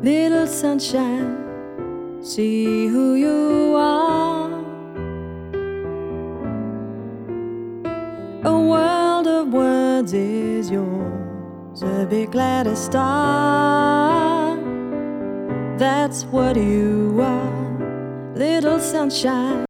Little sunshine, see who you are. A world of words is yours, a big ladder star. That's what you are, little sunshine.